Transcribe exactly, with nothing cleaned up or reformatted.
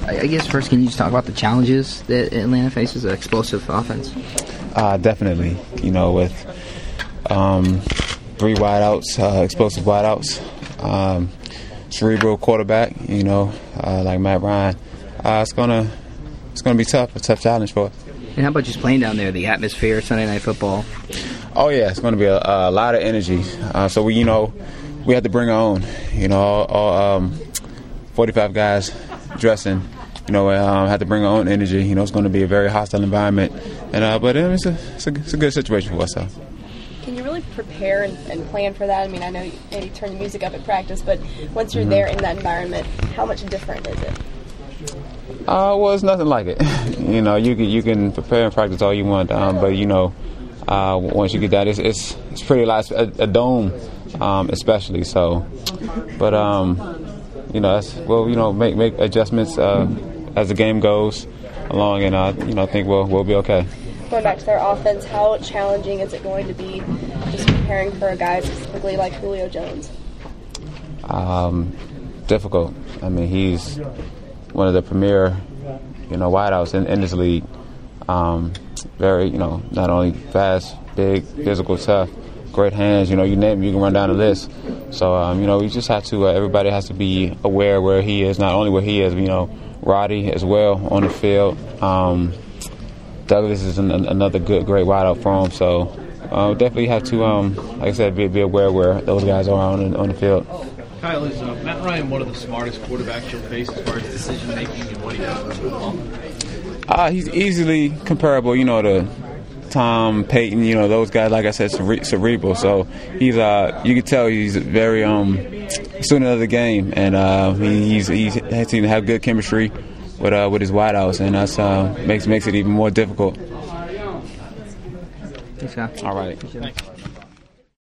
I guess first, can you just talk about the challenges that Atlanta faces, an explosive offense? Uh, definitely. You know, with um, three wideouts, uh, explosive wideouts, um, cerebral quarterback, you know, uh, like Matt Ryan, uh, it's gonna it's gonna be tough, a tough challenge for us. And how about just playing down there, the atmosphere, Sunday Night Football? Oh yeah, it's gonna be a, a lot of energy. Uh, so we, you know, we have to bring our own. You know, all, all um, forty-five guys dressing. You know, um, have to bring our own energy. You know, it's going to be a very hostile environment, and uh, but it's a, it's a it's a good situation for us. So. Can you really prepare and, and plan for that? I mean, I know you maybe turn the music up at practice, but once you're mm-hmm. there in that environment, how much different is it? Uh, well, it's nothing like it. You know, you can you can prepare and practice all you want, um, but you know, uh, once you get that, it's it's, it's pretty light. A, a dome, um, especially. So, but um, you know, that's, well, you know, make make adjustments uh, as the game goes along, and uh, you know, I think we'll we'll be okay. Going back to their offense, how challenging is it going to be just preparing for a guy specifically like Julio Jones? Um, difficult. I mean, he's one of the premier, you know, wideouts in, in this league. Um, very, you know, not only fast, big, physical, tough, great hands. You know, you name it, you can run down the list. So, um, you know, we just have to. Uh, everybody has to be aware where he is. Not only where he is, but, you know, Roddy as well on the field. Um, Douglas is an, another good, great wideout for him. So, uh, definitely have to, um, like I said, be, be aware where those guys are on on the field. Kyle, is uh, Matt Ryan one of the smartest quarterbacks you'll face as far as decision making and what he does with the ball? Uh, he's easily comparable, you know, to Tom, Peyton, you know, those guys. Like I said, cere- cerebral. So he's, uh, you can tell he's very um, student of the game, and uh, he, he's he has to have good chemistry with uh, with his wideouts, and that's uh, makes makes it even more difficult. Thanks, Kyle. All right. Thanks.